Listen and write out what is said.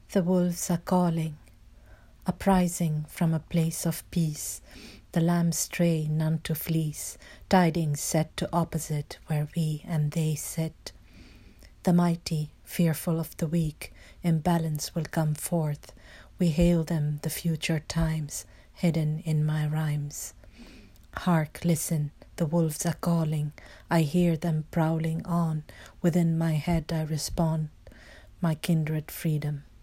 The wolves are calling, uprising from a place of peace. The lambs stray, none to fleece, tidings set to opposite where we and they sit. The mighty, fearful of the weak, in balance will come forth. We hail them, the future times, hidden in my rhymes. Hark, listen, the wolves are calling. I hear them prowling on. Within my head I respond, my kindred freedom.